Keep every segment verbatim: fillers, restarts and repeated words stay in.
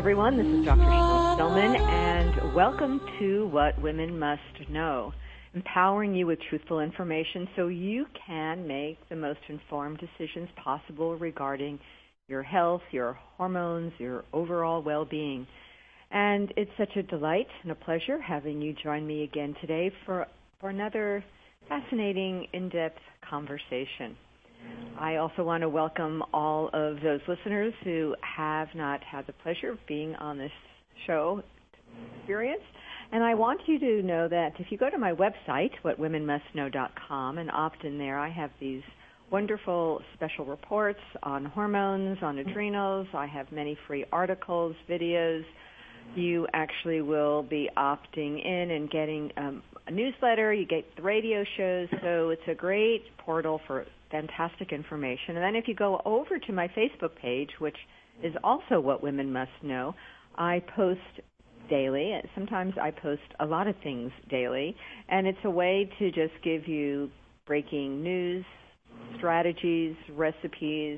everyone. This is Doctor Cheryl Stillman, and welcome to What Women Must Know, empowering you with truthful information so you can make the most informed decisions possible regarding your health, your hormones, your overall well-being. And it's such a delight and a pleasure having you join me again today for, for another fascinating, in-depth conversation. I also want to welcome all of those listeners who have not had the pleasure of being on this show experience. And I want you to know that if you go to my website, what women must know dot com, and opt in there, I have these wonderful special reports on hormones, on adrenals. I have many free articles, videos. You actually will be opting in and getting um, a newsletter. You get the radio shows. So it's a great portal for fantastic information. And then if you go over to my Facebook page, which is also What Women Must Know, I post daily. Sometimes I post a lot of things daily. And it's a way to just give you breaking news, strategies, recipes.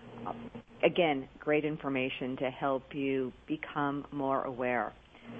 Again, great information to help you become more aware.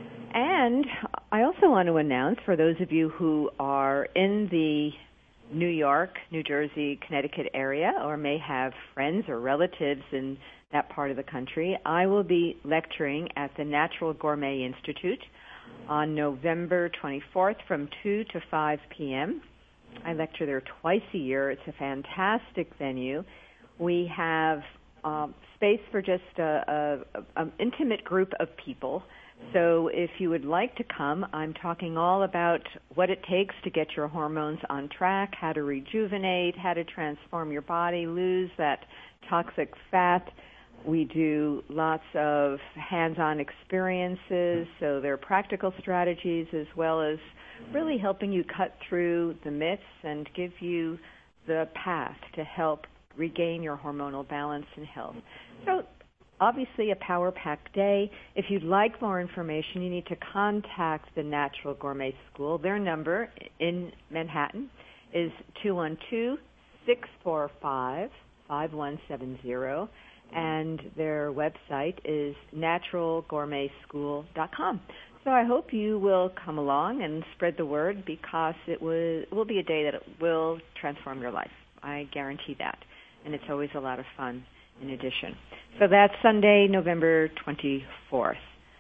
And I also want to announce for those of you who are in the New York, New Jersey, Connecticut area, or may have friends or relatives in that part of the country, I will be lecturing at the Natural Gourmet Institute on November twenty-fourth from two to five p.m. I lecture there twice a year. It's a fantastic venue. We have um, space for just a, a, an intimate group of people. So if you would like to come, I'm talking all about what it takes to get your hormones on track, how to rejuvenate, how to transform your body, lose that toxic fat. We do lots of hands-on experiences, so there are practical strategies as well as really helping you cut through the myths and give you the path to help regain your hormonal balance and health. So obviously a power-packed day. If you'd like more information, you need to contact the Natural Gourmet School. Their number in Manhattan is two one two, six four five, five one seven zero, and their website is natural gourmet school dot com. So I hope you will come along and spread the word because it will, it will be a day that it will transform your life. I guarantee that. And it's always a lot of fun in addition. So that's Sunday, November twenty-fourth.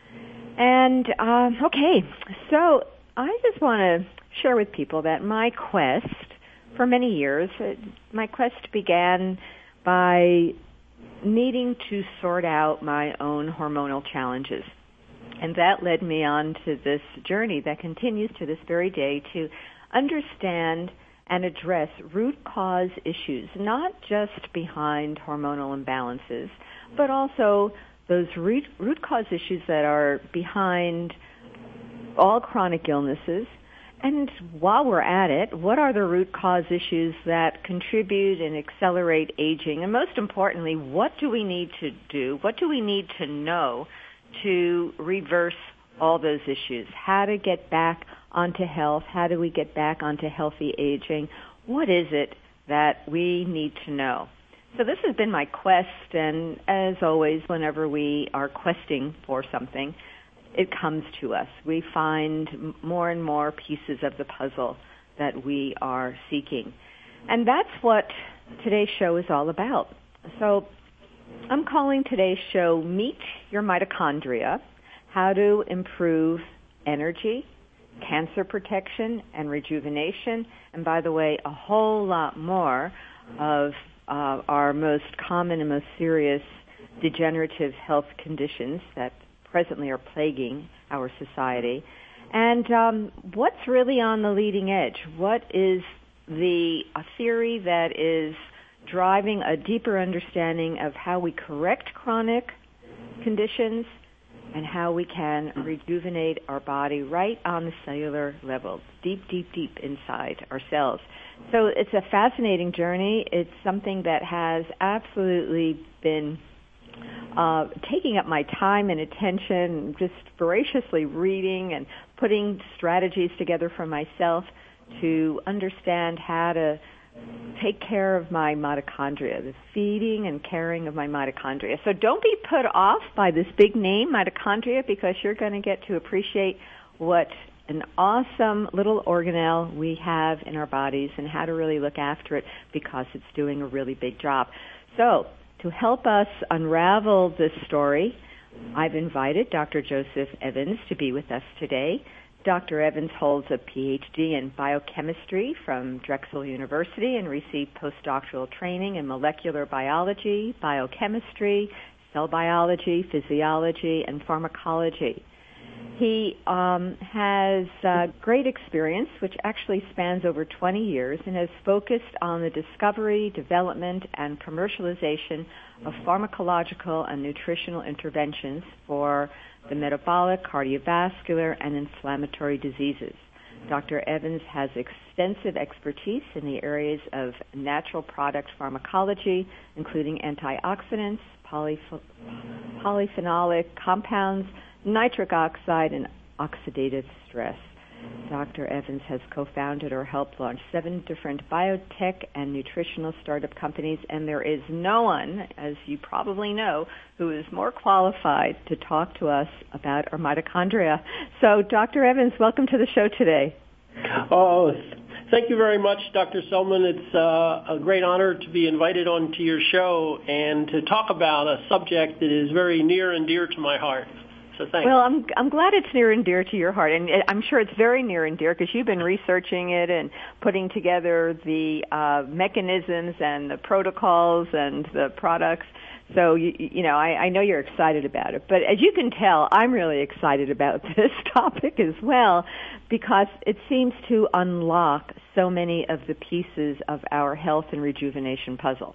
And, um, okay, so I just want to share with people that my quest for many years, my quest began by needing to sort out my own hormonal challenges. And that led me on to this journey that continues to this very day to understand and address root cause issues, not just behind hormonal imbalances, but also those root, root cause issues that are behind all chronic illnesses. And while we're at it, what are the root cause issues that contribute and accelerate aging? And most importantly, what do we need to do? What do we need to know to reverse all those issues? How to get back onto health? How do we get back onto healthy aging? What is it that we need to know? So this has been my quest, and as always, whenever we are questing for something, it comes to us. We find more and more pieces of the puzzle that we are seeking. And that's what today's show is all about. So I'm calling today's show Meet Your Mitochondria, How to Improve Energy, Cancer Protection and Rejuvenation, and by the way, a whole lot more of uh, our most common and most serious degenerative health conditions that presently are plaguing our society. And um, what's really on the leading edge? What is the a theory that is driving a deeper understanding of how we correct chronic conditions and how we can rejuvenate our body right on the cellular level, deep, deep, deep inside our cells. So it's a fascinating journey. It's something that has absolutely been uh, taking up my time and attention, just voraciously reading and putting strategies together for myself to understand how to take care of my mitochondria, the feeding and caring of my mitochondria. So don't be put off by this big name, mitochondria, because you're going to get to appreciate what an awesome little organelle we have in our bodies and how to really look after it because it's doing a really big job. So to help us unravel this story, I've invited Doctor Joseph Evans to be with us today. Doctor Evans holds a P H D in biochemistry from Drexel University and received postdoctoral training in molecular biology, biochemistry, cell biology, physiology, and pharmacology. He um, has uh, great experience, which actually spans over twenty years, and has focused on the discovery, development, and commercialization of pharmacological and nutritional interventions for the metabolic, cardiovascular, and inflammatory diseases. Doctor Evans has extensive expertise in the areas of natural product pharmacology, including antioxidants, polyph- polyphenolic compounds, nitric oxide, and oxidative stress. Doctor Evans has co-founded or helped launch seven different biotech and nutritional startup companies, and there is no one, as you probably know, who is more qualified to talk to us about our mitochondria. So, Doctor Evans, welcome to the show today. Oh, thank you very much, Doctor Selman. It's uh, a great honor to be invited onto your show and to talk about a subject that is very near and dear to my heart. So thanks. Well, I'm I'm glad it's near and dear to your heart, and I'm sure it's very near and dear because you've been researching it and putting together the uh, mechanisms and the protocols and the products. So, you, you know, I, I know you're excited about it. But as you can tell, I'm really excited about this topic as well because it seems to unlock so many of the pieces of our health and rejuvenation puzzle.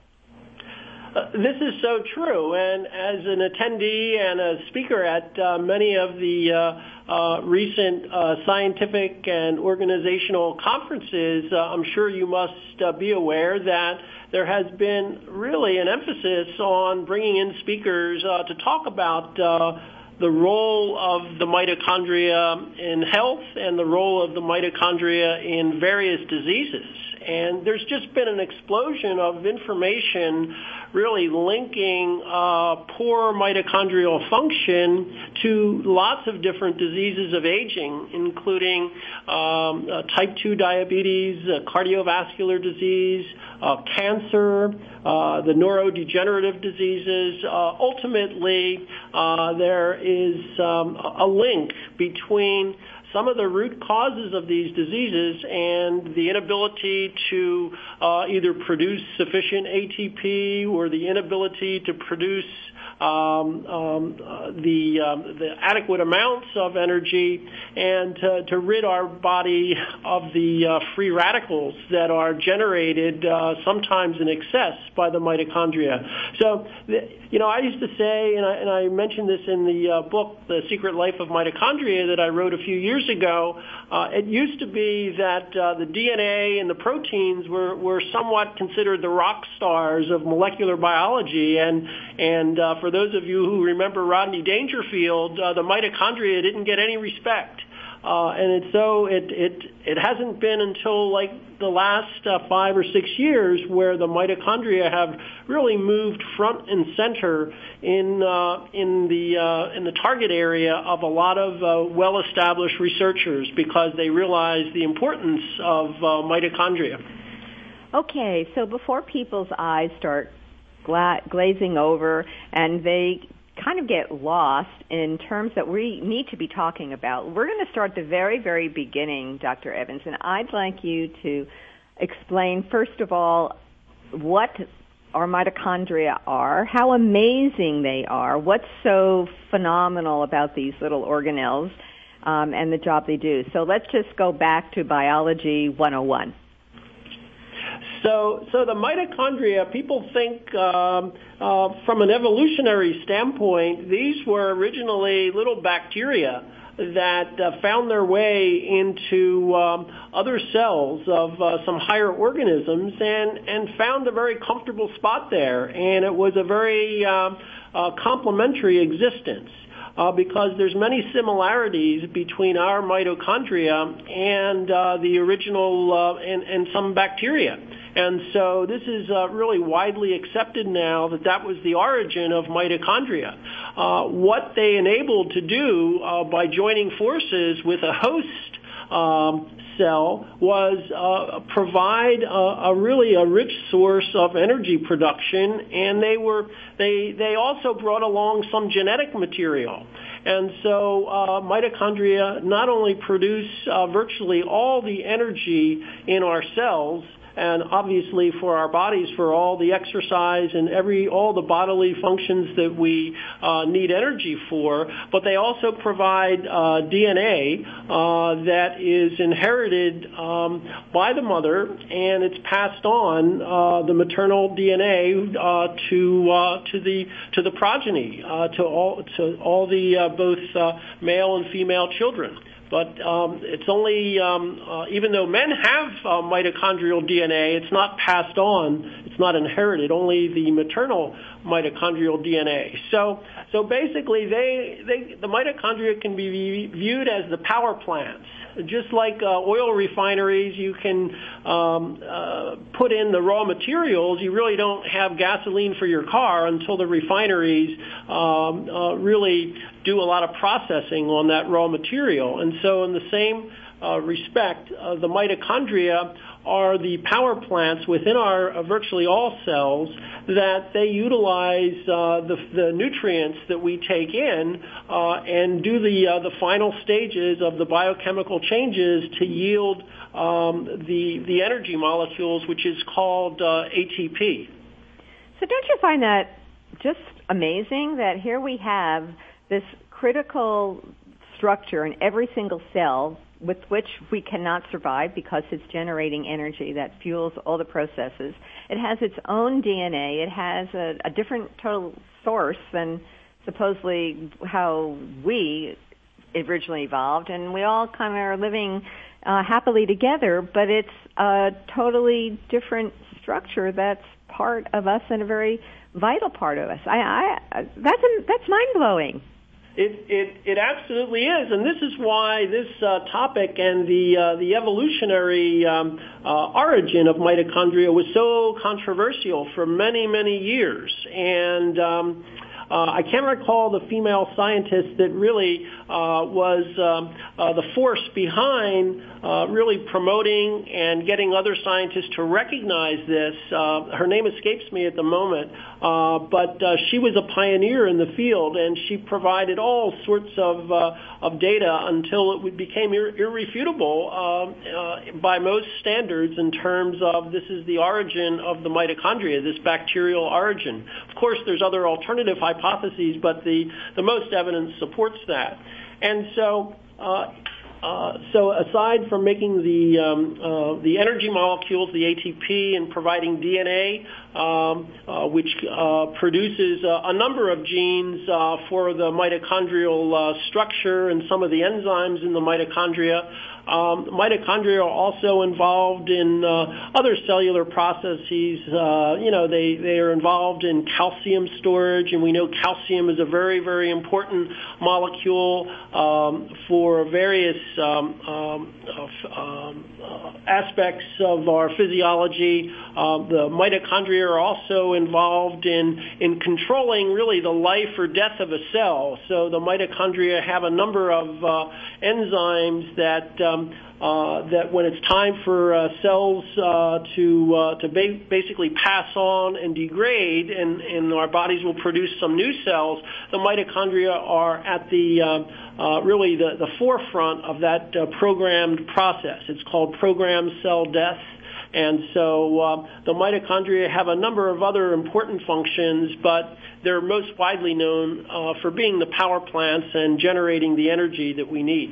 Uh, this is so true, and as an attendee and a speaker at uh, many of the uh, uh, recent uh, scientific and organizational conferences, uh, I'm sure you must uh, be aware that there has been really an emphasis on bringing in speakers uh, to talk about uh, the role of the mitochondria in health and the role of the mitochondria in various diseases. And there's just been an explosion of information really linking uh, poor mitochondrial function to lots of different diseases of aging, including um, uh, type two diabetes, uh, cardiovascular disease, uh, cancer, uh, the neurodegenerative diseases. Uh, ultimately, uh, there is um, a link between some of the root causes of these diseases and the inability to uh, either produce sufficient A T P or the inability to produce um, um, uh, the, um, the adequate amounts of energy and to, to rid our body of the uh, free radicals that are generated uh, sometimes in excess by the mitochondria. So, the, you know, I used to say, and I, and I mentioned this in the uh, book, The Secret Life of Mitochondria, that I wrote a few years ago, uh, it used to be that uh, the D N A and the proteins were, were somewhat considered the rock stars of molecular biology, and and uh, for those of you who remember Rodney Dangerfield, uh, the mitochondria didn't get any respect. Uh, and it's so it, it it hasn't been until like the last uh, five or six years where the mitochondria have really moved front and center in uh, in the uh, in the target area of a lot of uh, well-established researchers because they realize the importance of uh, mitochondria. Okay, so before people's eyes start gla- glazing over and they kind of get lost in terms that we need to be talking about, we're going to start at the very, very beginning, Doctor Evans, and I'd like you to explain, first of all, what our mitochondria are, how amazing they are, what's so phenomenal about these little organelles um, and the job they do. So let's just go back to Biology one oh one. So, so the mitochondria, people think um, uh, from an evolutionary standpoint, these were originally little bacteria that uh, found their way into um, other cells of uh, some higher organisms and, and found a very comfortable spot there. And it was a very um, uh, complementary existence. Uh, because there's many similarities between our mitochondria and uh, the original uh, and, and some bacteria. And so this is uh, really widely accepted now that that was the origin of mitochondria. Uh, what they enabled to do uh, by joining forces with a host um, cell was uh, provide a, a really a rich source of energy production, and they were they they also brought along some genetic material. And so uh, mitochondria not only produce uh, virtually all the energy in our cells, and obviously for our bodies, for all the exercise and every all the bodily functions that we uh, need energy for, but they also provide uh, D N A uh, that is inherited um, by the mother, and it's passed on uh, the maternal D N A uh, to uh, to the to the progeny, uh, to all to all the uh, both uh, male and female children. But um, it's only, um, uh, even though men have uh, mitochondrial D N A, it's not passed on, it's not inherited, only the maternal mitochondrial D N A. So, so basically, they, they, the mitochondria can be viewed as the power plants. Just like uh, oil refineries, you can um, uh, put in the raw materials. You really don't have gasoline for your car until the refineries um, uh, really do a lot of processing on that raw material. And so in the same uh, respect, uh, the mitochondria are the power plants within our uh, virtually all cells that they utilize uh, the, the nutrients that we take in uh, and do the uh, the final stages of the biochemical changes to yield um, the the energy molecules, which is called uh, A T P. So don't you find that just amazing that here we have this critical structure in every single cell with which we cannot survive because it's generating energy that fuels all the processes. It has its own D N A. It has a, a different total source than supposedly how we originally evolved, and we all kind of are living uh, happily together, but it's a totally different structure that's part of us and a very vital part of us. I, I that's that's mind-blowing. It, it it absolutely is, and this is why this uh, topic and the uh, the evolutionary um, uh, origin of mitochondria was so controversial for many many years. And um, uh, I can't recall the female scientist that really uh, was um, uh, the force behind uh, really promoting and getting other scientists to recognize this. Uh, her name escapes me at the moment. Uh, but uh, she was a pioneer in the field, and she provided all sorts of uh, of data until it became ir- irrefutable uh, uh, by most standards in terms of this is the origin of the mitochondria, this bacterial origin. Of course, there's other alternative hypotheses, but the, the most evidence supports that. And so uh, Uh, so aside from making the um, uh, the energy molecules, the A T P, and providing D N A, um, uh, which uh, produces uh, a number of genes uh, for the mitochondrial uh, structure and some of the enzymes in the mitochondria, um, mitochondria are also involved in uh, other cellular processes. Uh, you know, they, they are involved in calcium storage, and we know calcium is a very, very important molecule um, for various um, um, um, uh, aspects of our physiology. Uh, the mitochondria are also involved in, in controlling really the life or death of a cell. So the mitochondria have a number of uh, enzymes that um, Uh, that when it's time for uh, cells uh, to uh, to ba- basically pass on and degrade, and, and our bodies will produce some new cells, the mitochondria are at the uh, uh, really the, the forefront of that uh, programmed process. It's called programmed cell death. And so uh, the mitochondria have a number of other important functions, but they're most widely known uh, for being the power plants and generating the energy that we need.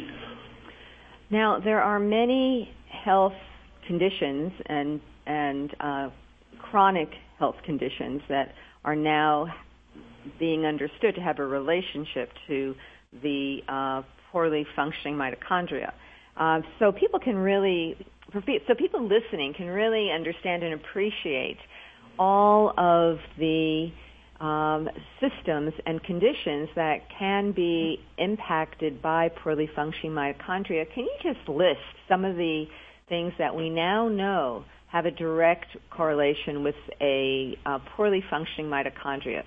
Now, there are many health conditions and and uh, chronic health conditions that are now being understood to have a relationship to the uh, poorly functioning mitochondria. Uh, so people can really, so people listening can really understand and appreciate all of the Um, systems and conditions that can be impacted by poorly functioning mitochondria. Can you just list some of the things that we now know have a direct correlation with a uh, poorly functioning mitochondria?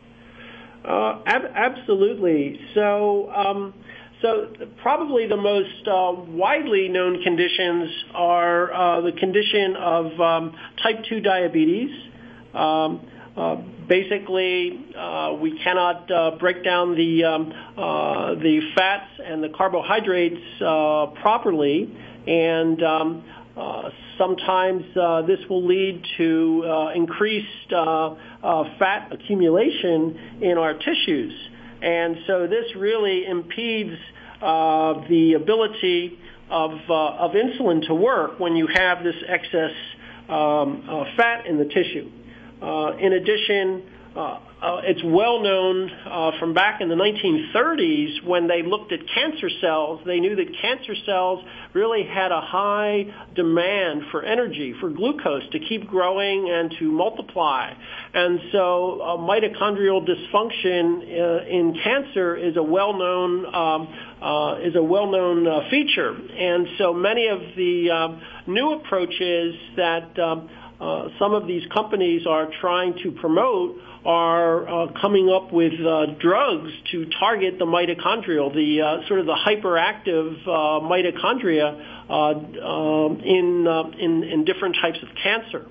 Uh, ab- absolutely. So, um, so probably the most uh, widely known conditions are uh, the condition of um, type two diabetes. Um, uh, basically, uh, we cannot uh, break down the um, uh, the fats and the carbohydrates uh, properly, and um, uh, sometimes uh, this will lead to uh, increased uh, uh, fat accumulation in our tissues. And so this really impedes uh, the ability of, uh, of insulin to work when you have this excess um, uh, fat in the tissue. Uh, in addition, uh, uh, it's well known uh, from back in the nineteen thirties when they looked at cancer cells. They knew that cancer cells really had a high demand for energy, for glucose, to keep growing and to multiply. And so uh, mitochondrial dysfunction uh, in cancer is a well-known um, uh, is a well-known uh, feature. And so many of the um, new approaches that um, uh, some of these companies are trying to promote are uh, coming up with uh, drugs to target the mitochondrial, the uh, sort of the hyperactive uh, mitochondria uh, um, in, uh, in in different types of cancer.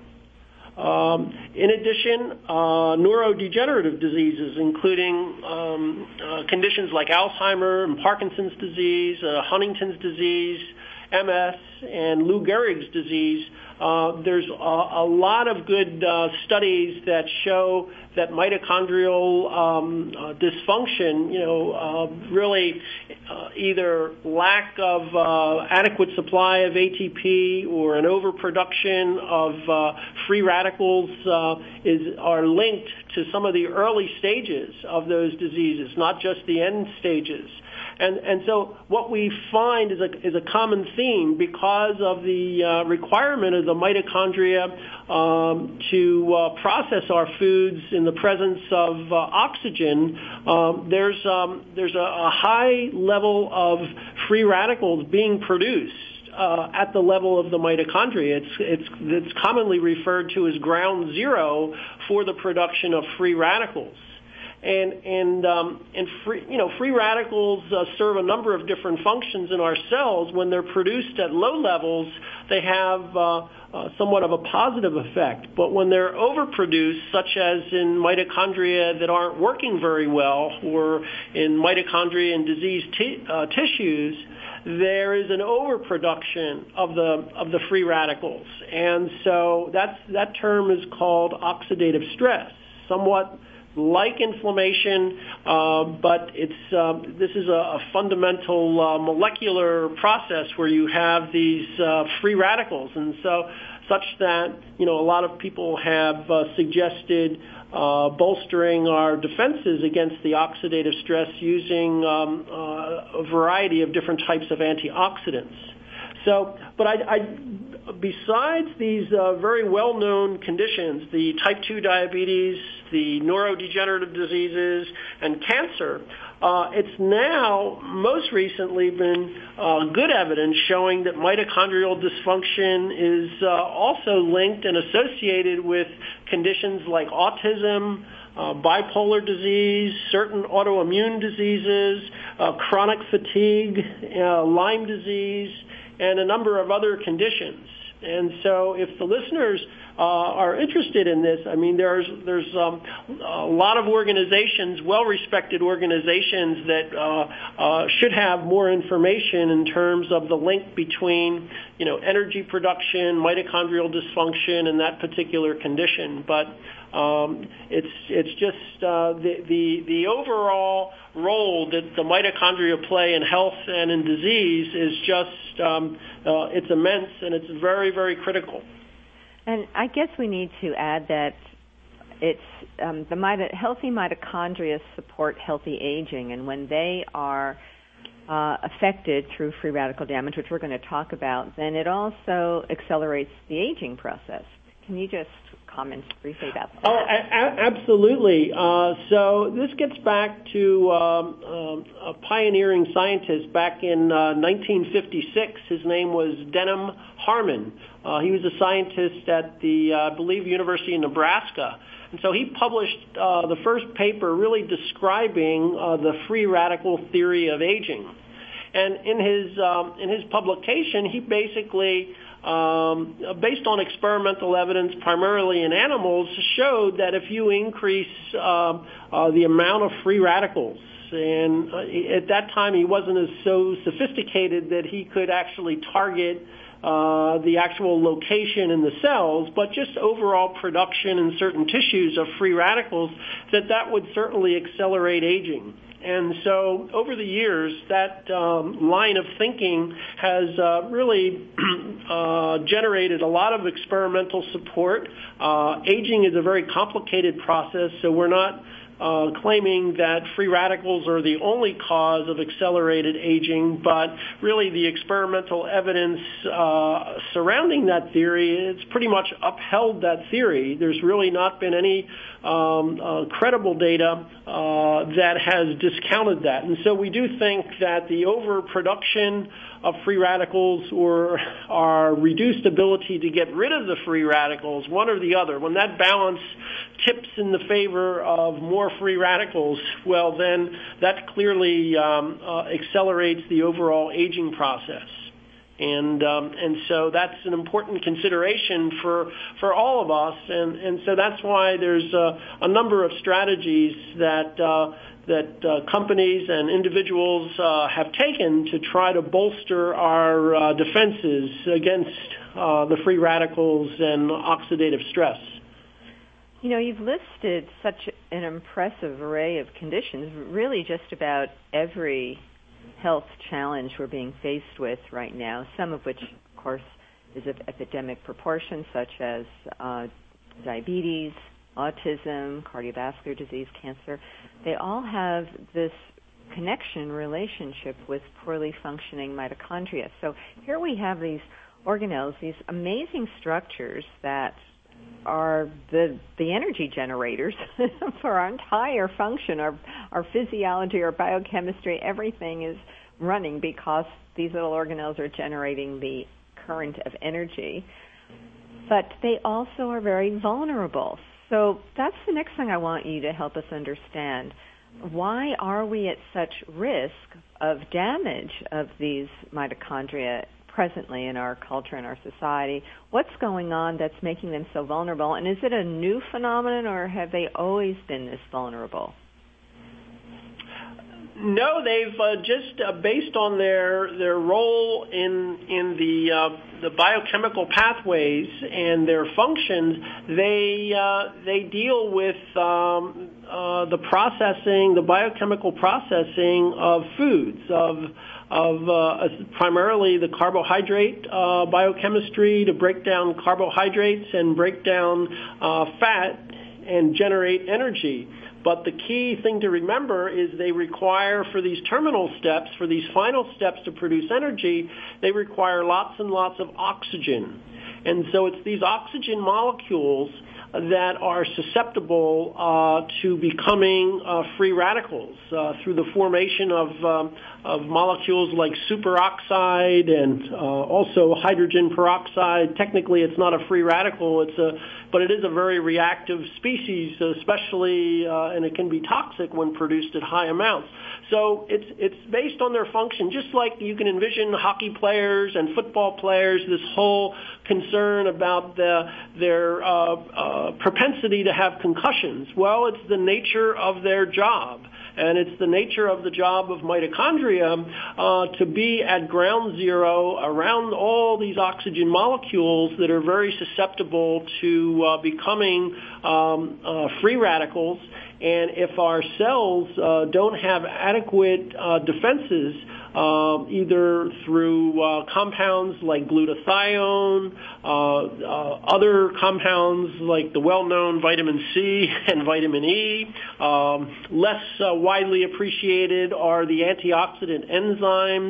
Um, in addition, uh, neurodegenerative diseases, including um, uh, conditions like Alzheimer and Parkinson's disease, uh, Huntington's disease, M S, and Lou Gehrig's disease. Uh, there's a, a lot of good uh, studies that show that mitochondrial um, uh, dysfunction, you know, uh, really uh, either lack of uh, adequate supply of A T P or an overproduction of uh, free radicals uh, is are linked to some of the early stages of those diseases, not just the end stages. And, and so what we find is a, is a common theme because of the uh, requirement of the mitochondria um, to uh, process our foods in the presence of uh, oxygen. Um, there's um, there's a, a high level of free radicals being produced Uh, at the level of the mitochondria. It's, it's, it's commonly referred to as ground zero for the production of free radicals. And and um, and free you know free radicals uh, serve a number of different functions in our cells. When they're produced at low levels, they have uh, uh, somewhat of a positive effect. But when they're overproduced, such as in mitochondria that aren't working very well, or in mitochondria in diseased t- uh, tissues, there is an overproduction of the of the free radicals, and so that's that term is called oxidative stress. Somewhat like inflammation, uh, but it's uh, this is a, a fundamental uh, molecular process where you have these uh, free radicals, and so such that you know a lot of people have uh, suggested uh, bolstering our defenses against the oxidative stress using um, uh, a variety of different types of antioxidants. So, but I, I besides these uh, very well-known conditions, the type two diabetes, the neurodegenerative diseases, and cancer, uh, it's now most recently been uh, good evidence showing that mitochondrial dysfunction is uh, also linked and associated with conditions like autism, uh, bipolar disease, certain autoimmune diseases, uh, chronic fatigue, uh, Lyme disease, and a number of other conditions. And so if the listeners uh, are interested in this, I mean, there's there's um, a lot of organizations, well-respected organizations that uh, uh, should have more information in terms of the link between, you know, energy production, mitochondrial dysfunction, and that particular condition. But um, it's it's just uh, the, the the overall role that the mitochondria play in health and in disease is just um, uh, it's immense, and it's very, very critical. And I guess we need to add that it's um, the mito- healthy mitochondria support healthy aging, and when they are uh, affected through free radical damage, which we're going to talk about, then it also accelerates the aging process. Can you just comment briefly about that? Oh, a- absolutely. Uh, so this gets back to um, um, a pioneering scientist back in uh, nineteen fifty-six. His name was Denham Harmon. Uh, he was a scientist at the, uh, I believe, University of Nebraska. And so he published uh, the first paper really describing uh, the free radical theory of aging. And in his um, in his publication, he basically, um, based on experimental evidence primarily in animals, showed that if you increase uh, uh, the amount of free radicals, and uh, at that time he wasn't as so sophisticated that he could actually target Uh, the actual location in the cells, but just overall production in certain tissues of free radicals, that that would certainly accelerate aging. And so over the years, that um, line of thinking has uh, really uh, generated a lot of experimental support. Uh, aging is a very complicated process, so we're not Uh, claiming that free radicals are the only cause of accelerated aging, but really the experimental evidence uh, surrounding that theory, it's pretty much upheld that theory. There's really not been any um, uh, credible data uh, that has discounted that. And so we do think that the overproduction of free radicals or our reduced ability to get rid of the free radicals, one or the other, when that balance tips in the favor of more free radicals, well, then that clearly um, uh, accelerates the overall aging process. And um, and so that's an important consideration for for all of us, and, and so that's why there's a, a number of strategies that uh, that uh, companies and individuals uh, have taken to try to bolster our uh, defenses against uh, the free radicals and oxidative stress. You know, you've listed such an impressive array of conditions, really just about every health challenge we're being faced with right now, some of which, of course, is of epidemic proportions, such as uh, diabetes, autism, cardiovascular disease, cancer. They all have this connection, relationship with poorly functioning mitochondria. So here we have these organelles, these amazing structures that are the the energy generators for our entire function, our our physiology, our biochemistry, everything is running because these little organelles are generating the current of energy. But they also are very vulnerable. So that's the next thing I want you to help us understand. Why are we at such risk of damage of these mitochondria presently in our culture and our society? What's going on that's making them so vulnerable? And is it a new phenomenon, or have they always been this vulnerable? No, they've uh, just uh, based on their their role in in the uh, the biochemical pathways and their functions, they uh, they deal with um, uh, the processing, the biochemical processing of foods, of of uh, primarily the carbohydrate uh, biochemistry to break down carbohydrates and break down uh, fat and generate energy. But the key thing to remember is they require, for these terminal steps, for these final steps to produce energy, they require lots and lots of oxygen. And so it's these oxygen molecules that are susceptible uh, to becoming uh, free radicals uh, through the formation of, um, of molecules like superoxide and uh, also hydrogen peroxide. Technically, it's not a free radical, it's a, but it is a very reactive species, especially, uh, and it can be toxic when produced at high amounts. So it's it's based on their function, just like you can envision hockey players and football players, this whole concern about the, their uh, uh, propensity to have concussions. Well, it's the nature of their job. And it's the nature of the job of mitochondria uh, to be at ground zero around all these oxygen molecules that are very susceptible to uh, becoming um, uh, free radicals. And if our cells uh, don't have adequate uh, defenses, uh, either through uh, compounds like glutathione, uh, uh, other compounds like the well-known vitamin C and vitamin E, um, less uh, widely appreciated are the antioxidant enzymes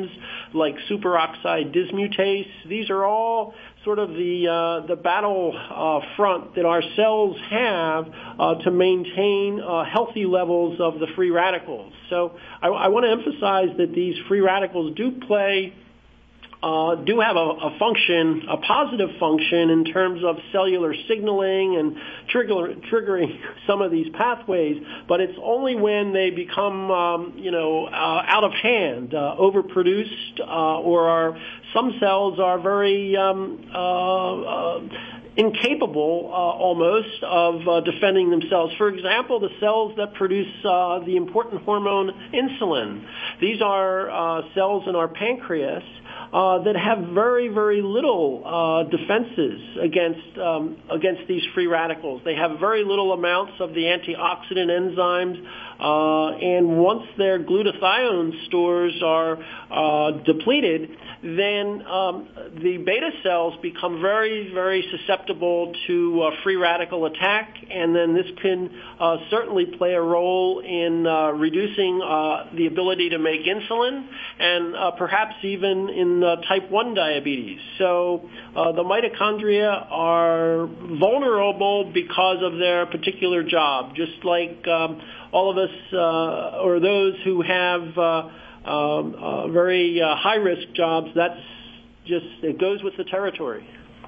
like superoxide dismutase. These are all sort of the uh, the battle uh, front that our cells have uh, to maintain uh, healthy levels of the free radicals. So I, I want to emphasize that these free radicals do play Uh, do have a, a function, a positive function in terms of cellular signaling and trigger, triggering some of these pathways, but it's only when they become, um, you know, uh, out of hand, uh, overproduced, uh, or are, some cells are very um, uh, uh, incapable uh, almost of uh, defending themselves. For example, the cells that produce uh, the important hormone insulin. These are uh, cells in our pancreas Uh, that have very, very little uh, defenses against um, against these free radicals. They have very little amounts of the antioxidant enzymes, uh, and once their glutathione stores are uh, depleted, then um, the beta cells become very, very susceptible to uh, free radical attack, and then this can uh, certainly play a role in uh, reducing uh, the ability to make insulin, and uh, perhaps even in uh, type one diabetes. So uh, the mitochondria are vulnerable because of their particular job, just like um, all of us uh, or those who have uh, um, uh, very uh, high-risk jobs. That's just, it goes with the territory.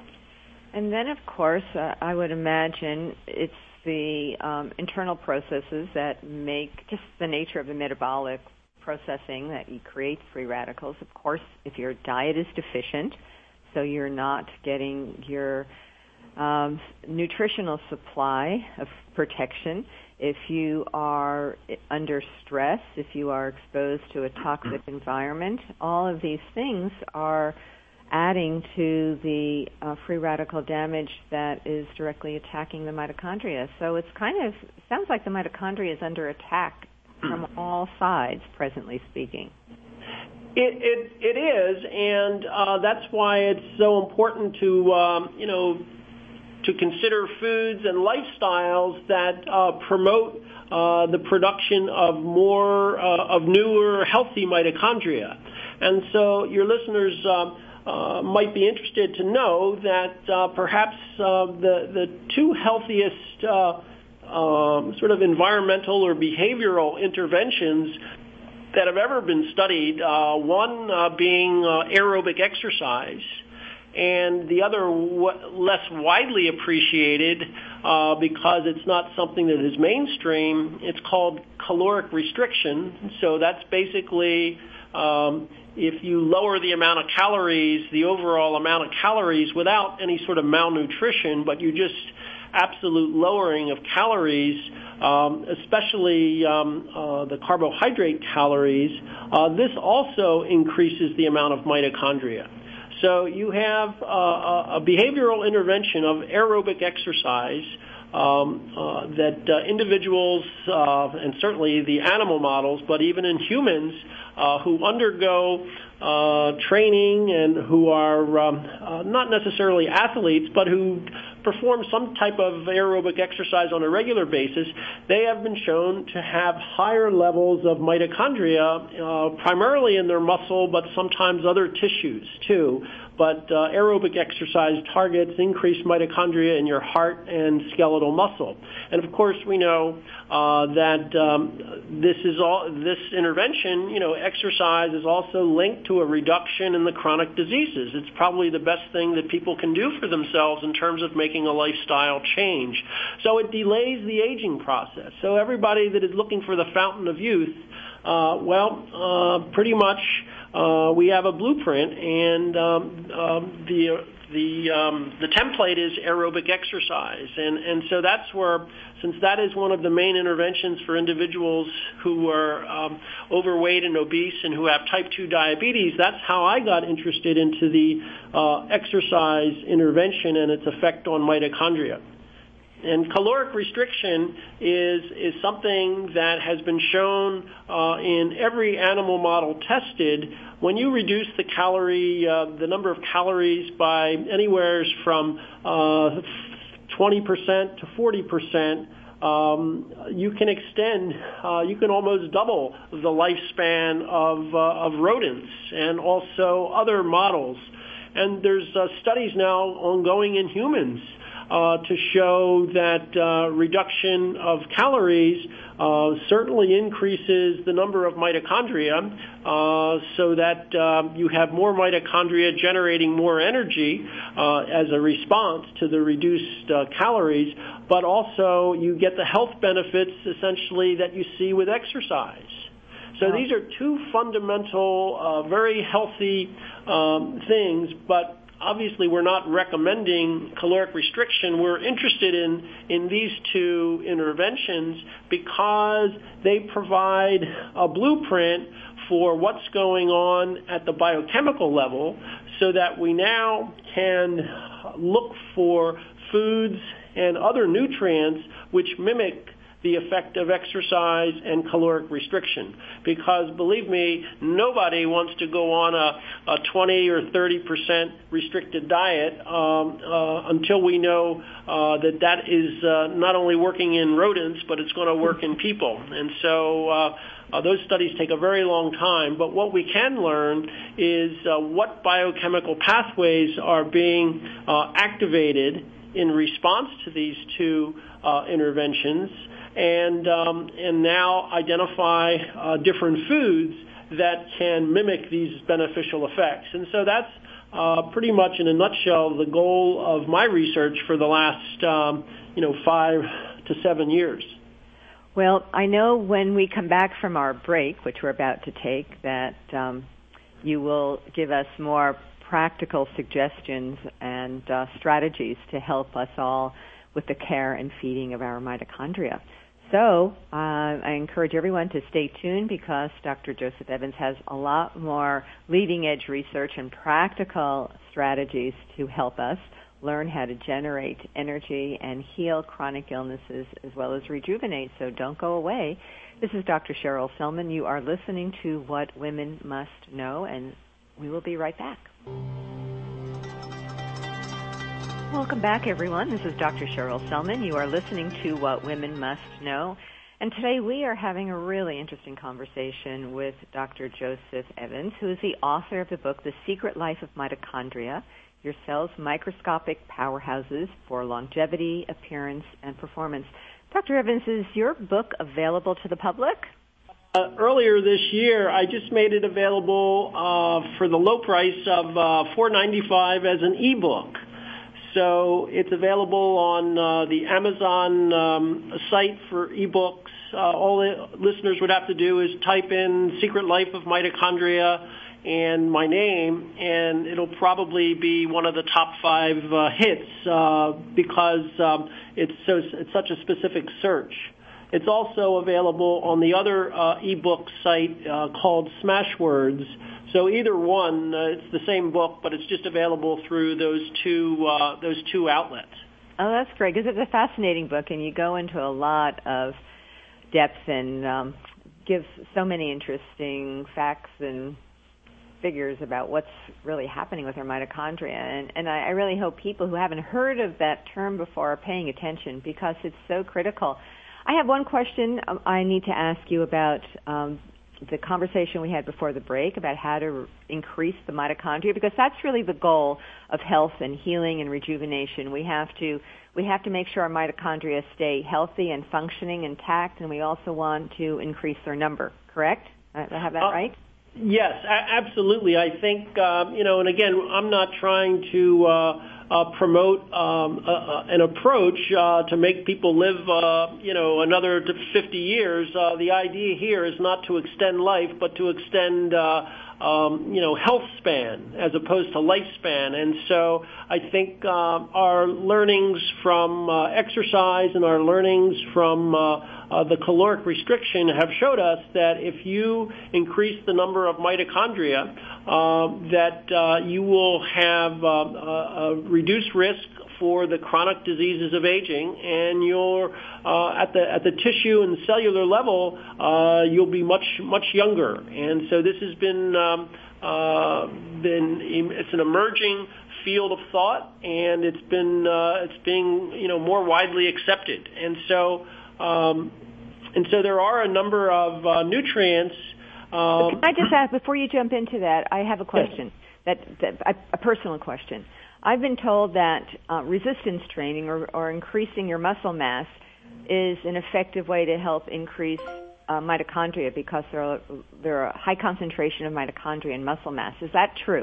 And then, of course, uh, I would imagine it's the um, internal processes that make just the nature of the metabolic processing that you create free radicals. Of course, if your diet is deficient, so you're not getting your um, nutritional supply of protection, if you are under stress, if you are exposed to a toxic environment, all of these things are adding to the uh, free radical damage that is directly attacking the mitochondria. So it's kind of, sounds like the mitochondria is under attack from all sides, presently speaking. It it, it is, and uh, that's why it's so important to um, you know to consider foods and lifestyles that uh, promote uh, the production of more uh, of newer, healthy mitochondria. And so your listeners Uh, Uh, might be interested to know that uh, perhaps uh, the the two healthiest uh, um, sort of environmental or behavioral interventions that have ever been studied, uh, one uh, being uh, aerobic exercise, and the other w- less widely appreciated uh, because it's not something that is mainstream. It's called caloric restriction. So that's basically um, if you lower the amount of calories, the overall amount of calories without any sort of malnutrition, but you just absolute lowering of calories, um, especially um, uh, the carbohydrate calories, uh, this also increases the amount of mitochondria. So you have uh, a behavioral intervention of aerobic exercise um, uh, that uh, individuals, uh, and certainly the animal models, but even in humans, Uh, who undergo uh, training and who are um, uh, not necessarily athletes, but who perform some type of aerobic exercise on a regular basis, they have been shown to have higher levels of mitochondria, uh, primarily in their muscle, but sometimes other tissues too. But uh, aerobic exercise targets increased mitochondria in your heart and skeletal muscle. And of course, we know uh, that um, this is all this intervention. You know, exercise is also linked to a reduction in the chronic diseases. It's probably the best thing that people can do for themselves in terms of making a lifestyle change. So it delays the aging process. So everybody that is looking for the fountain of youth, uh, well, uh, pretty much. Uh, we have a blueprint, and um, um, the the um, the template is aerobic exercise, and and so that's where, since that is one of the main interventions for individuals who are um, overweight and obese and who have type two diabetes, that's how I got interested into the uh, exercise intervention and its effect on mitochondria. And caloric restriction is is something that has been shown uh, in every animal model tested. When you reduce the calorie, uh, the number of calories by anywhere from uh, twenty percent to forty percent, um, you can extend, uh, you can almost double the lifespan of, uh, of rodents and also other models. And there's uh, studies now ongoing in humans uh, to show that uh, reduction of calories uh, certainly increases the number of mitochondria, uh, so that uh, you have more mitochondria generating more energy uh, as a response to the reduced uh, calories, but also you get the health benefits essentially that you see with exercise. So these are two fundamental, uh, very healthy um, things, but obviously we're not recommending caloric restriction. We're interested in, in these two interventions because they provide a blueprint for what's going on at the biochemical level so that we now can look for foods and other nutrients which mimic the effect of exercise and caloric restriction. Because believe me, nobody wants to go on a, a twenty or thirty percent restricted diet um, uh, until we know uh, that that is uh, not only working in rodents, but it's going to work in people. And so uh, uh, those studies take a very long time. But what we can learn is uh, what biochemical pathways are being uh, activated in response to these two uh, interventions, and um, and now identify uh, different foods that can mimic these beneficial effects. And so that's uh, pretty much in a nutshell the goal of my research for the last um, you know five to seven years. Well, I know when we come back from our break, which we're about to take, that um, you will give us more practical suggestions and uh, strategies to help us all with the care and feeding of our mitochondria. So uh, I encourage everyone to stay tuned because Doctor Joseph Evans has a lot more leading-edge research and practical strategies to help us learn how to generate energy and heal chronic illnesses as well as rejuvenate. So don't go away. This is Doctor Cheryl Selman. You are listening to What Women Must Know, and we will be right back. Welcome back, everyone. This is Doctor Cheryl Selman. You are listening to What Women Must Know. And today we are having a really interesting conversation with Doctor Joseph Evans, who is the author of the book, The Secret Life of Mitochondria, Your Cell's Microscopic Powerhouses for Longevity, Appearance, and Performance. Doctor Evans, is your book available to the public? Uh, earlier this year, I just made it available uh, for the low price of uh, four dollars and ninety-five cents as an ebook. So it's available on uh, the Amazon um, site for ebooks. Uh, all the listeners would have to do is type in Secret Life of Mitochondria and my name, and it'll probably be one of the top five uh, hits uh, because um, it's so it's such a specific search. It's also available on the other uh, ebook site uh, called Smashwords. So either one, uh, it's the same book, but it's just available through those two uh, those two outlets. Oh, that's great, because it's a fascinating book, and you go into a lot of depth and um, give so many interesting facts and figures about what's really happening with our mitochondria. And, and I, I really hope people who haven't heard of that term before are paying attention because it's so critical. I have one question I need to ask you about um, the conversation we had before the break about how to increase the mitochondria, because that's really the goal of health and healing and rejuvenation. We have to we have to make sure our mitochondria stay healthy and functioning intact, and we also want to increase their number. Correct? I have that uh, right? Yes, a- absolutely. I think um, you know, and again, I'm not trying to Uh, Uh, promote um, uh, an approach uh, to make people live, uh, you know, another fifty years. Uh, the idea here is not to extend life, but to extend, uh, um, you know, health span as opposed to lifespan. And so I think uh, our learnings from uh, exercise and our learnings from uh, uh, the caloric restriction have showed us that if you increase the number of mitochondria, uh, that uh, you will have uh, a, a reduced risk for the chronic diseases of aging, and you're uh, at the at the tissue and cellular level, uh, you'll be much much younger. And so this has been um, uh, been it's an emerging field of thought, and it's been uh, it's being you know more widely accepted. And so Um, and so there are a number of uh, nutrients. Um, Can I just ask, before you jump into that, I have a question, yes. that, that a, a personal question. I've been told that uh, resistance training or, or increasing your muscle mass is an effective way to help increase uh, mitochondria because there are, there are a high concentration of mitochondria in muscle mass. Is that true?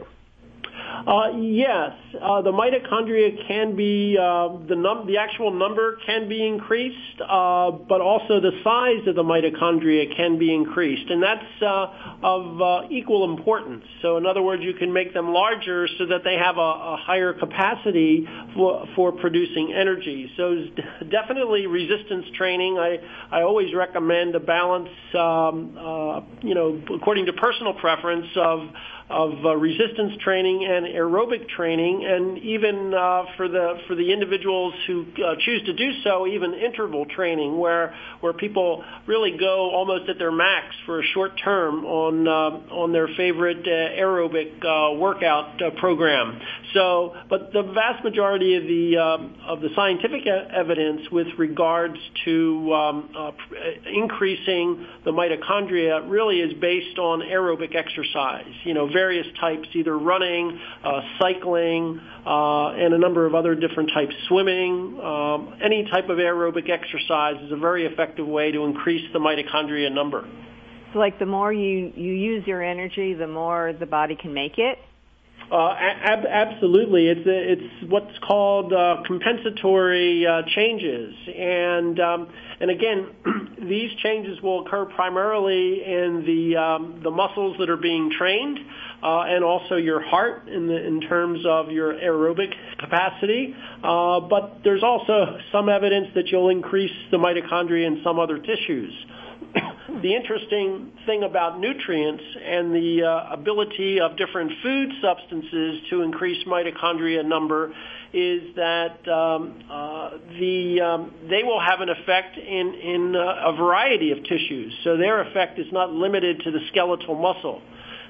Uh, yes, uh, the mitochondria can be, uh, the, num- the actual number can be increased, uh, but also the size of the mitochondria can be increased, and that's uh, of uh, equal importance. So in other words, you can make them larger so that they have a, a higher capacity for, for producing energy. So definitely resistance training, I, I always recommend a balance, um, uh, you know, according to personal preference of of uh, resistance training and aerobic training, and even uh, for the for the individuals who uh, choose to do so, even interval training, where where people really go almost at their max for a short term on uh, on their favorite uh, aerobic uh, workout uh, program. So, but the vast majority of the uh, of the scientific evidence with regards to um, uh, increasing the mitochondria really is based on aerobic exercise. You know, various types, either running, uh, cycling, uh, and a number of other different types, swimming. Um, any type of aerobic exercise is a very effective way to increase the mitochondria number. So, like, the more you, you use your energy, the more the body can make it? Uh, ab- absolutely. It's a, it's what's called uh, compensatory uh, changes, and um, and again, these changes will occur primarily in the um, the muscles that are being trained, uh, and also your heart in the, in terms of your aerobic capacity. Uh, but there's also some evidence that you'll increase the mitochondria in some other tissues. The interesting thing about nutrients and the uh, ability of different food substances to increase mitochondria number is that um, uh, the um, they will have an effect in, in uh, a variety of tissues. So their effect is not limited to the skeletal muscle.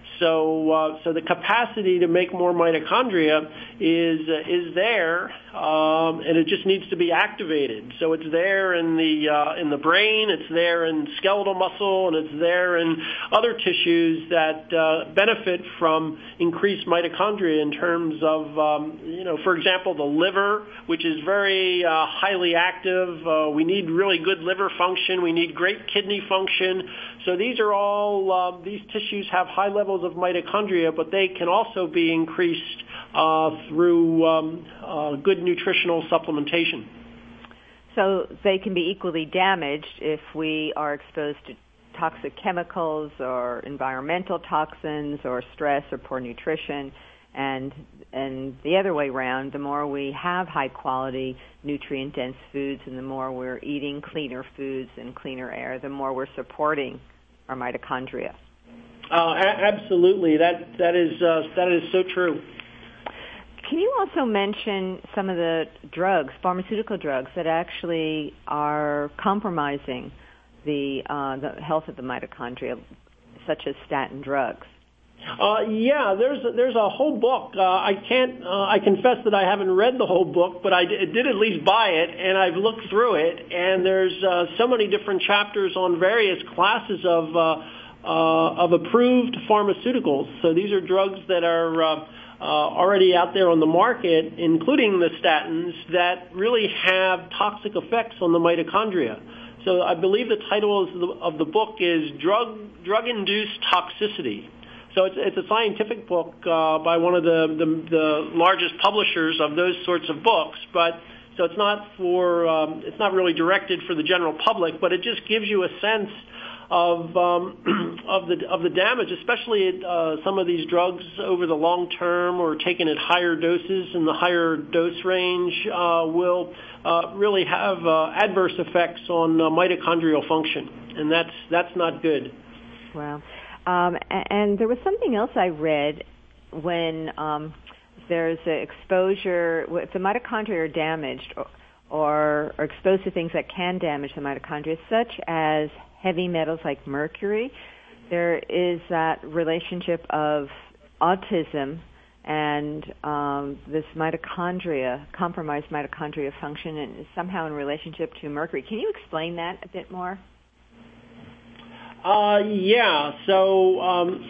So, uh, so the capacity to make more mitochondria is uh, is there, um, and it just needs to be activated. So it's there in the uh, in the brain, it's there in skeletal muscle, and it's there in other tissues that uh, benefit from increased mitochondria in terms of, um, you know, for example, the liver, which is very uh, highly active. Uh, we need really good liver function. We need great kidney function. So these are all, uh, these tissues have high levels of mitochondria, but they can also be increased uh, through um, uh, good nutritional supplementation. So they can be equally damaged if we are exposed to toxic chemicals or environmental toxins or stress or poor nutrition. And and the other way around, the more we have high-quality, nutrient-dense foods and the more we're eating cleaner foods and cleaner air, the more we're supporting our mitochondria. Uh, a- absolutely. That that is uh, that is so true. Can you also mention some of the drugs, pharmaceutical drugs, that actually are compromising the uh, the health of the mitochondria, such as statin drugs? Uh, yeah, there's there's a whole book. Uh, I can't. Uh, I confess that I haven't read the whole book, but I d- did at least buy it, and I've looked through it. And there's uh, so many different chapters on various classes of uh, uh, of approved pharmaceuticals. So these are drugs that are uh, uh, already out there on the market, including the statins, that really have toxic effects on the mitochondria. So I believe the title of the, of the book is Drug Drug-Induced Toxicity. So it's, it's a scientific book uh, by one of the, the, the largest publishers of those sorts of books, but so it's not for um, it's not really directed for the general public, but it just gives you a sense of um, of the of the damage, especially at, uh, some of these drugs over the long term or taken at higher doses in the higher dose range uh, will uh, really have uh, adverse effects on uh, mitochondrial function, and that's that's not good. Wow. Um, and there was something else I read when um, there's an exposure, if the mitochondria are damaged or, or are exposed to things that can damage the mitochondria, such as heavy metals like mercury, there is that relationship of autism and um, this mitochondria, compromised mitochondria function, and is somehow in relationship to mercury. Can you explain that a bit more? Uh, yeah. So,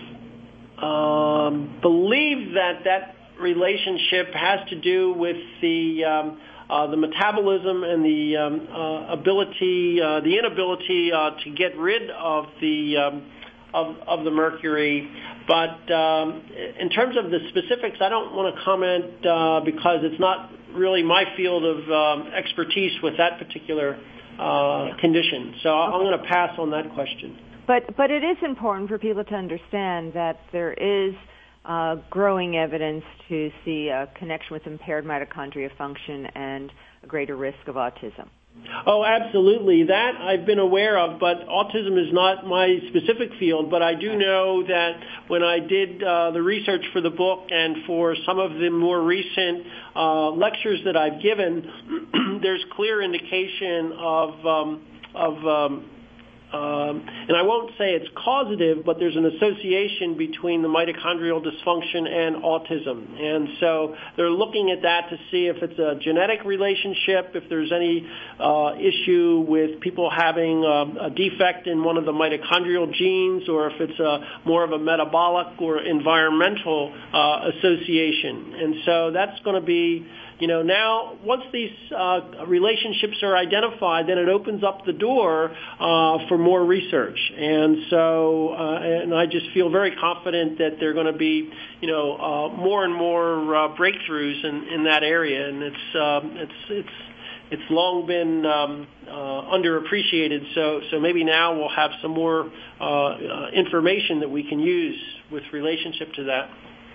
um, um, believe that that relationship has to do with the um, uh, the metabolism and the um, uh, ability, uh, the inability uh, to get rid of the um, of, of the mercury. But um, in terms of the specifics, I don't want to comment uh, because it's not really my field of um, expertise with that particular uh, condition. So I'm going to pass on that question. But but it is important for people to understand that there is uh, growing evidence to see a connection with impaired mitochondria function and a greater risk of autism. Oh, absolutely. That I've been aware of, but autism is not my specific field. But I do know that when I did uh, the research for the book and for some of the more recent uh, lectures that I've given, there's clear indication of um, of um, Um, and I won't say it's causative, but there's an association between the mitochondrial dysfunction and autism. And so they're looking at that to see if it's a genetic relationship, if there's any uh, issue with people having um, a defect in one of the mitochondrial genes, or if it's a, more of a metabolic or environmental uh, association. And so that's going to be, you know, now once these uh, relationships are identified, then it opens up the door uh, for more research. And so, uh, and I just feel very confident that there are going to be, you know, uh, more and more uh, breakthroughs in, in that area. And it's um, it's it's it's long been um, uh, underappreciated. So so maybe now we'll have some more uh, uh, information that we can use with relationship to that.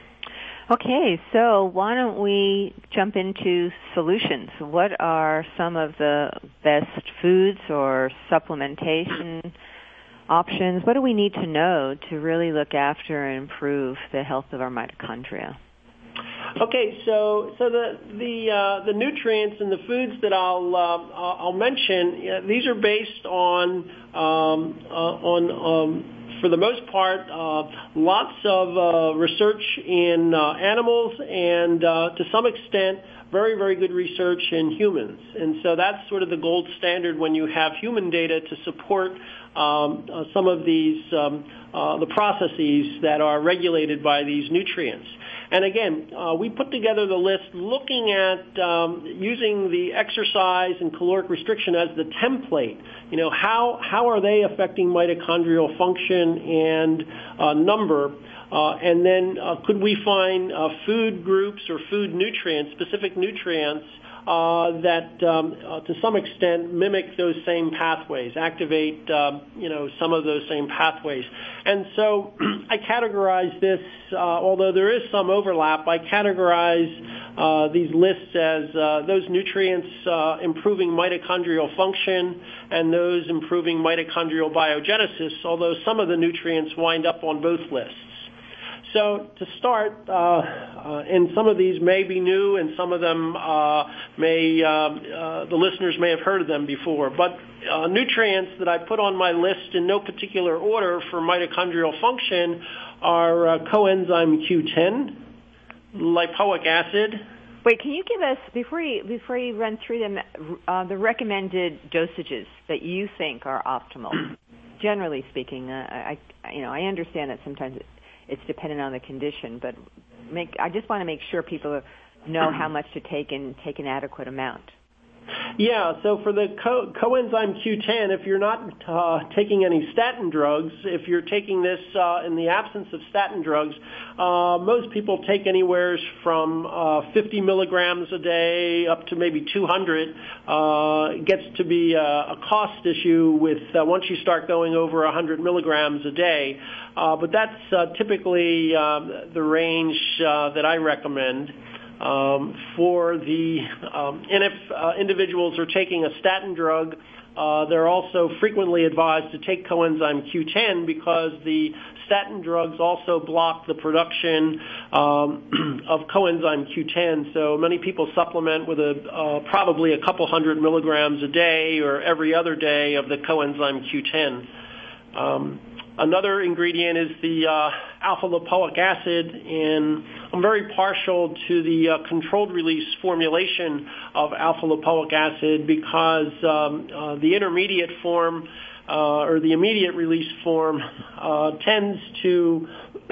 Okay, so why don't we jump into solutions? What are some of the best foods or supplementation options? What do we need to know to really look after and improve the health of our mitochondria? Okay, so so the the uh, the nutrients and the foods that I'll uh, I'll mention, you know, these are based on um, uh, on um, for the most part, uh, lots of uh, research in uh, animals and, uh, to some extent, very, very good research in humans. And so that's sort of the gold standard when you have human data to support um, uh, some of these, um, uh, the processes that are regulated by these nutrients. And again, uh, we put together the list looking at um, using the exercise and caloric restriction as the template. You know, how how are they affecting mitochondrial function and uh, number? Uh, and then uh, could we find uh, food groups or food nutrients, specific nutrients, uh, that um, uh, to some extent mimic those same pathways, activate, uh, you know, some of those same pathways. And so I categorize this, uh, although there is some overlap, I categorize uh, these lists as uh, those nutrients uh, improving mitochondrial function and those improving mitochondrial biogenesis, although some of the nutrients wind up on both lists. So to start, uh, uh, and some of these may be new, and some of them uh, may uh, uh, the listeners may have heard of them before. But uh, nutrients that I put on my list in no particular order for mitochondrial function are uh, coenzyme Q ten, lipoic acid. Wait, can you give us, before you before you run through them, uh, the recommended dosages that you think are optimal? Generally speaking, uh, I you know I understand that sometimes it, it's dependent on the condition, but make, I just want to make sure people know how much to take and take an adequate amount. Yeah, so for the co- coenzyme Q ten, if you're not uh, taking any statin drugs, if you're taking this uh, in the absence of statin drugs, uh, most people take anywhere from uh, fifty milligrams a day up to maybe two hundred. Uh, it gets to be a, a cost issue with uh, once you start going over one hundred milligrams a day. Uh, but that's uh, typically uh, the range uh, that I recommend. Um, for the, um, and if uh, individuals are taking a statin drug, uh, they're also frequently advised to take coenzyme Q ten because the statin drugs also block the production um, of coenzyme Q ten. So many people supplement with a uh, probably a couple hundred milligrams a day or every other day of the coenzyme Q ten. Um, another ingredient is the uh, alpha-lipoic acid, and I'm very partial to the uh, controlled release formulation of alpha-lipoic acid because um, uh, the intermediate form uh, or the immediate release form uh, tends to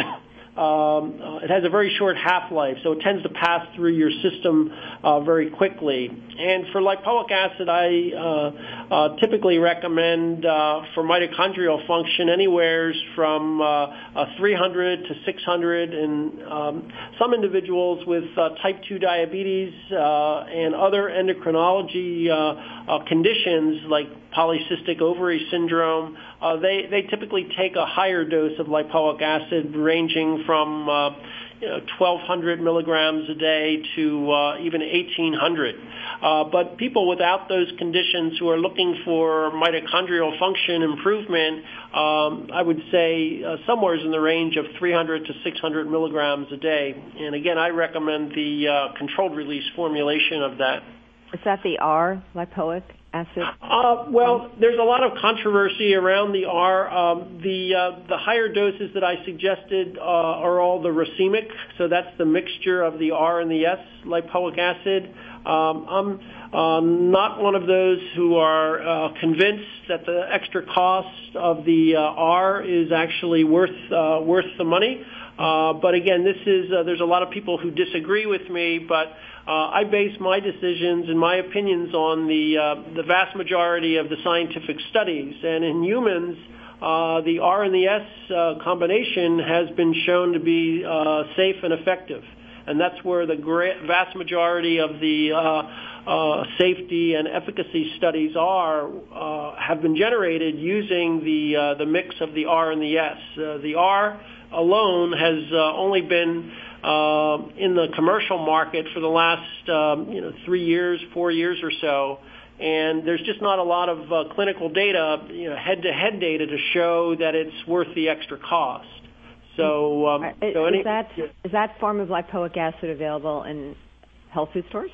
Um, uh, it has a very short half-life, so it tends to pass through your system uh, very quickly. And for lipoic acid, I uh, uh, typically recommend uh, for mitochondrial function anywhere from uh, uh, three hundred to six hundred, and um, some individuals with uh, type two diabetes uh, and other endocrinology uh, uh, conditions like polycystic ovary syndrome, uh, they, they typically take a higher dose of lipoic acid ranging from uh, you know, twelve hundred milligrams a day to uh, even eighteen hundred. Uh, but people without those conditions who are looking for mitochondrial function improvement, um, I would say uh, somewhere in the range of three hundred to six hundred milligrams a day. And again, I recommend the uh, controlled release formulation of that. Is that the R, lipoic acid? Uh, well, there's a lot of controversy around the R. Um, the uh, the higher doses that I suggested uh, are all the racemic, so that's the mixture of the R and the S lipoic acid. Um, I'm uh, not one of those who are uh, convinced that the extra cost of the uh, R is actually worth uh, worth the money. Uh, but again, this is uh, there's a lot of people who disagree with me, but Uh, I base my decisions and my opinions on the uh, the vast majority of the scientific studies. And in humans, uh, the R and the S uh, combination has been shown to be uh, safe and effective. And that's where the gra- vast majority of the uh, uh, safety and efficacy studies are uh, have been generated using the uh, the mix of the R and the S. Uh, the R alone has uh, only been Uh, in the commercial market for the last um, you know three years, four years or so, and there's just not a lot of uh, clinical data, you know, head-to-head data to show that it's worth the extra cost. So, um, is, so any, is that is that form of lipoic acid available in health food stores?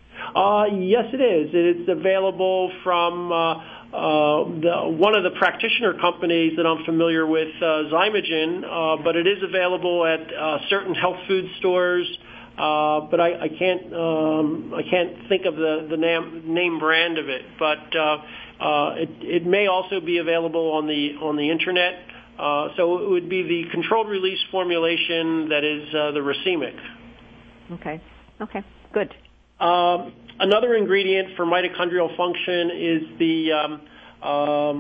Uh, yes, it is. It's available from uh, uh, the, one of the practitioner companies that I'm familiar with, uh, Zymogen, uh, but it is available at uh, certain health food stores. Uh, but I, I can't um, I can't think of the the name name brand of it. But uh, uh, it it may also be available on the on the internet. Uh, so it would be the controlled release formulation that is uh, the racemic. Okay. Okay. Good. Um, another ingredient for mitochondrial function is the um, um,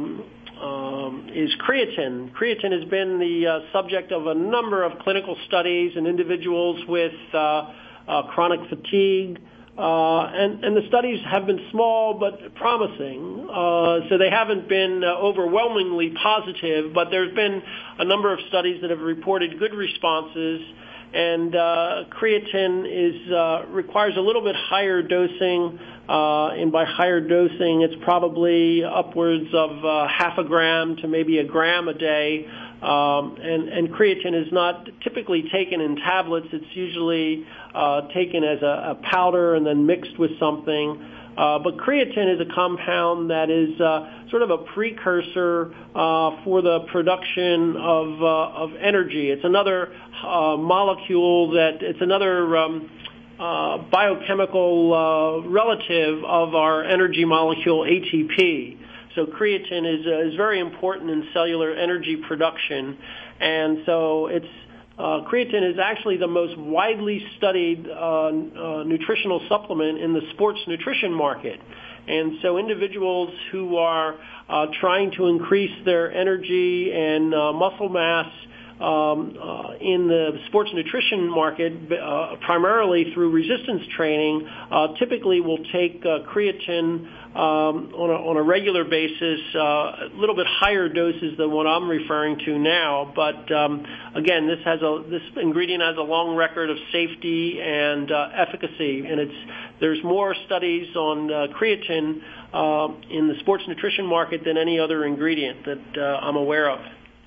um, is creatine. Creatine has been the uh, subject of a number of clinical studies in individuals with uh, uh, chronic fatigue, uh, and, and the studies have been small but promising. Uh, so they haven't been uh, overwhelmingly positive, but there's been a number of studies that have reported good responses. And uh, creatine is uh, requires a little bit higher dosing, uh, and by higher dosing, it's probably upwards of uh, half a gram to maybe a gram a day. Um, and, and creatine is not typically taken in tablets. It's usually uh, taken as a, a powder and then mixed with something. Uh, but creatine is a compound that is uh, sort of a precursor uh, for the production of uh, of energy. It's another uh, molecule that it's another um, uh, biochemical uh, relative of our energy molecule A T P. So creatine is uh, is very important in cellular energy production, and so it's. Uh, creatine is actually the most widely studied uh, uh, nutritional supplement in the sports nutrition market. And so individuals who are uh, trying to increase their energy and uh, muscle mass um, uh, in the sports nutrition market, uh, primarily through resistance training, uh, typically will take uh, creatine um, on, a, on a regular basis, uh, a little bit higher doses than what I'm referring to now. But um, again, this has a this ingredient has a long record of safety and uh, efficacy, and it's there's more studies on uh, creatine uh, in the sports nutrition market than any other ingredient that uh, I'm aware of.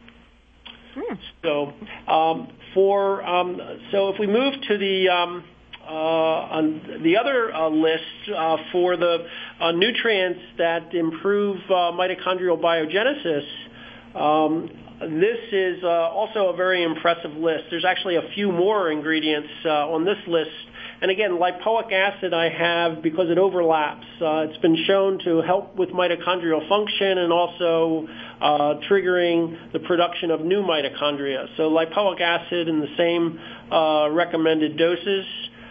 So, um, for um, so if we move to the um, uh, on the other uh, list uh, for the uh, nutrients that improve uh, mitochondrial biogenesis, um, this is uh, also a very impressive list. There's actually a few more ingredients uh, on this list. And again, lipoic acid I have because it overlaps. Uh, it's been shown to help with mitochondrial function and also uh, triggering the production of new mitochondria. So lipoic acid in the same uh, recommended doses.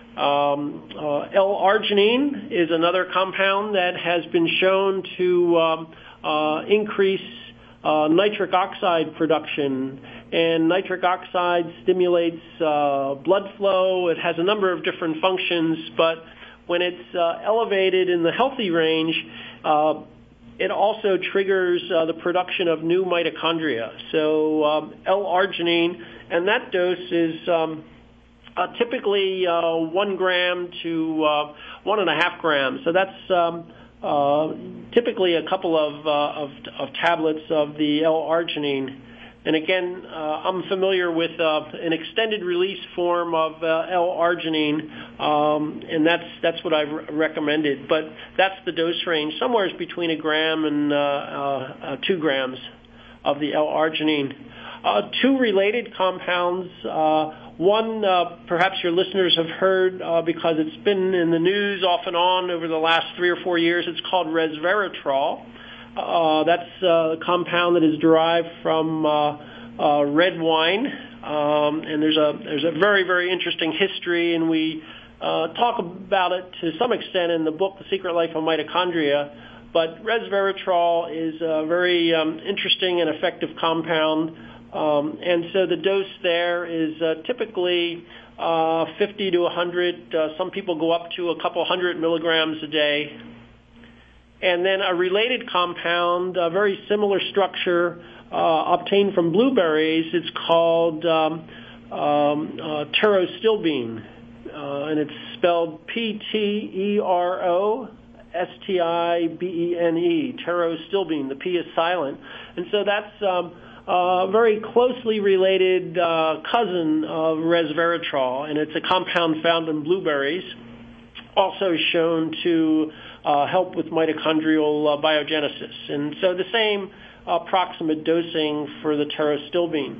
Um, uh, L-arginine is another compound that has been shown to um, uh, increase uh, nitric oxide production. And nitric oxide stimulates uh, blood flow. It has a number of different functions, but when it's uh, elevated in the healthy range, uh, it also triggers uh, the production of new mitochondria. So um, L-arginine, and that dose is um, uh, typically uh, one gram to uh, one and a half grams. So that's um, uh, typically a couple of, uh, of, of tablets of the L-arginine. And again, uh, I'm familiar with uh, an extended release form of uh, L-arginine, um, and that's that's what I've re- recommended. But that's the dose range, somewhere between a gram and uh, uh, uh, two grams of the L-arginine. Uh, two related compounds. Uh, one, uh, perhaps your listeners have heard uh, because it's been in the news off and on over the last three or four years. It's called resveratrol. Uh, that's a compound that is derived from uh, uh, red wine, um, and there's a there's a very very interesting history, and we uh, talk about it to some extent in the book The Secret Life of Mitochondria. But resveratrol is a very um, interesting and effective compound, um, and so the dose there is uh, typically uh, fifty to one hundred. Uh, some people go up to a couple hundred milligrams a day. And then a related compound, a very similar structure, uh, obtained from blueberries. It's called um, um, uh, pterostilbene, uh, and it's spelled P T E R O S T I B E N E, pterostilbene. The P is silent. And so that's um, a very closely related uh, cousin of resveratrol, and it's a compound found in blueberries, also shown to Uh, help with mitochondrial uh, biogenesis. And so the same approximate uh, dosing for the pterostilbene.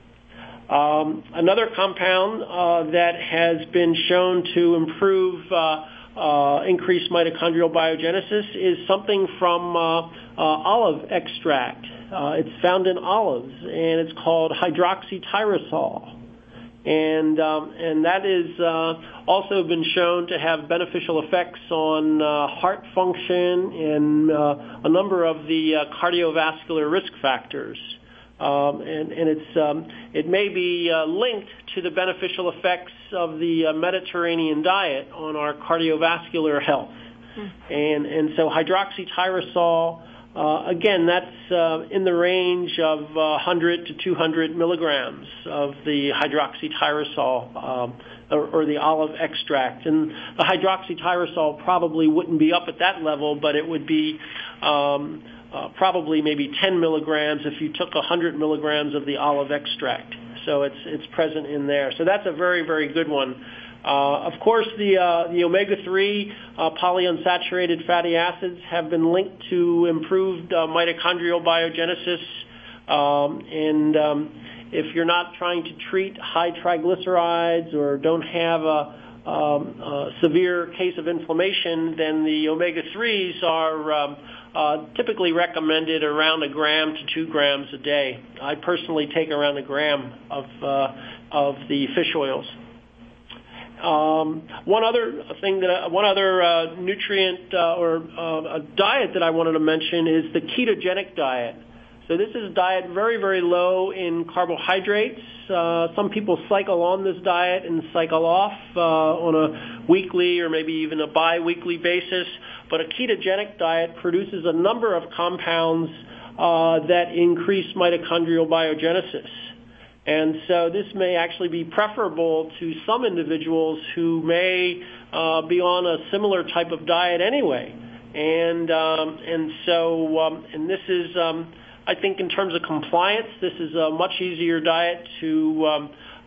Um, another compound uh, that has been shown to improve uh, uh, increased mitochondrial biogenesis is something from uh, uh, olive extract. Uh, it's found in olives, and it's called hydroxytyrosol. And um, and that is uh, also been shown to have beneficial effects on uh, heart function and uh, a number of the uh, cardiovascular risk factors. Um, and and it's um, it may be uh, linked to the beneficial effects of the uh, Mediterranean diet on our cardiovascular health. Mm. And and so hydroxytyrosol. Uh, again, that's uh, in the range of uh, one hundred to two hundred milligrams of the hydroxytyrosol um, or, or the olive extract. And the hydroxytyrosol probably wouldn't be up at that level, but it would be um, uh, probably maybe ten milligrams if you took one hundred milligrams of the olive extract. So it's it's present in there. So that's a very, very good one. Uh, of course, the, uh, the omega three uh, polyunsaturated fatty acids have been linked to improved uh, mitochondrial biogenesis. Um, and um, if you're not trying to treat high triglycerides or don't have a, um, a severe case of inflammation, then the omega threes are um, uh, typically recommended around a gram to two grams a day. I personally take around a gram of, uh, of the fish oils. Um, one other thing that I, one other uh, nutrient uh, or uh, a diet that I wanted to mention is the ketogenic diet. So this is a diet very, very low in carbohydrates. Uh, some people cycle on this diet and cycle off uh, on a weekly or maybe even a bi-weekly basis. But a ketogenic diet produces a number of compounds uh, that increase mitochondrial biogenesis. And so this may actually be preferable to some individuals who may uh, be on a similar type of diet anyway. And um, and so um, and this is, um, I think, in terms of compliance, this is a much easier diet to um,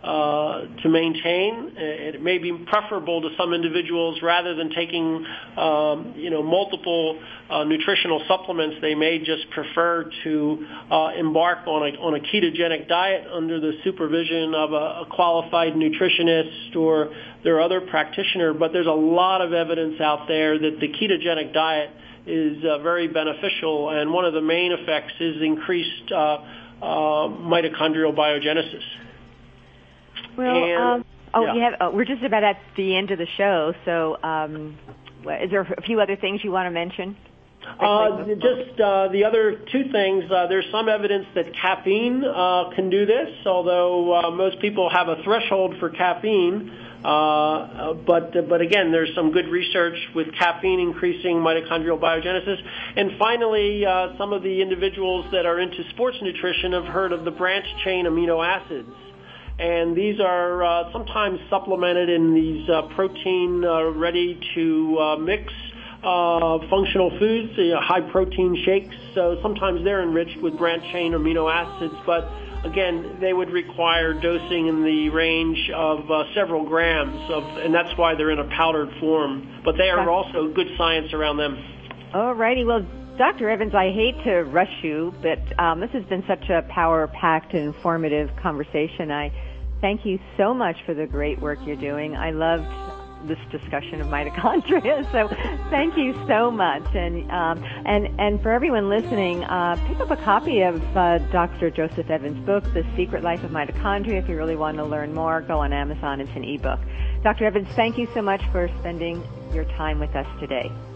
uh, to maintain. It may be preferable to some individuals rather than taking, um, you know, multiple uh, nutritional supplements. They may just prefer to uh, embark on a on a ketogenic diet under the supervision of a, a qualified nutritionist or their other practitioner. But there's a lot of evidence out there that the ketogenic diet is uh, very beneficial, and one of the main effects is increased uh, uh, mitochondrial biogenesis. Well, and, um, oh, yeah. you have, oh, we're just about at the end of the show, so um, is there a few other things you want to mention? Uh, just uh, the other two things. Uh, there's some evidence that caffeine uh, can do this, although uh, most people have a threshold for caffeine. Uh, but but again, there's some good research with caffeine increasing mitochondrial biogenesis. And finally, uh, some of the individuals that are into sports nutrition have heard of the branched-chain amino acids. And these are uh, sometimes supplemented in these uh, protein uh, ready-to-mix uh, functional foods, uh, high-protein shakes. So sometimes they're enriched with branched-chain amino acids, but again, they would require dosing in the range of uh, several grams, of, and that's why they're in a powdered form. But they are also good science around them. All righty. Well, Doctor Evans, I hate to rush you, but um, this has been such a power-packed and informative conversation. I thank you so much for the great work you're doing. I loved this discussion of mitochondria, so thank you so much. And um, and and for everyone listening, uh, pick up a copy of uh, Doctor Joseph Evans' book, The Secret Life of Mitochondria. If you really want to learn more, go on Amazon. It's an ebook. Doctor Evans, thank you so much for spending your time with us today.